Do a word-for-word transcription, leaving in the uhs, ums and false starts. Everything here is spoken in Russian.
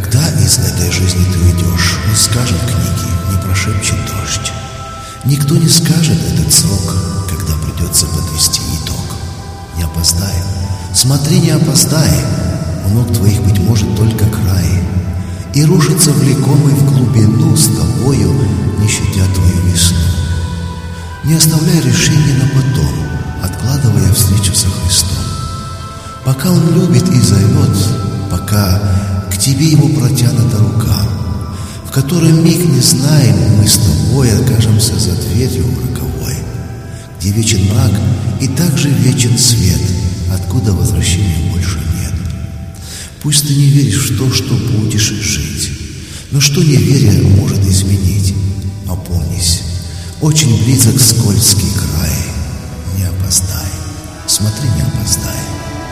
Когда из этой жизни ты уйдешь, не скажет книги, не прошепчет дождь. Никто не скажет этот срок, когда придется подвести итог. Не опоздай, смотри, не опоздай, у ног твоих, быть может, только край, и рушится влекомый в глубину с тобою, не щадя твою весну. Не оставляй решения на потом, откладывая встречу со Христом. Пока Он любит и зовет, пока к тебе Его протянута рука, в которой миг не знаем, мы с тобой окажемся за дверью роковой, где вечен мрак и также вечен свет, откуда возвращения больше нет. Пусть ты не веришь в то, что будешь жить, но что неверие может изменить. Опомнись, очень близок скользкий край. Не опоздай, смотри, не опоздай.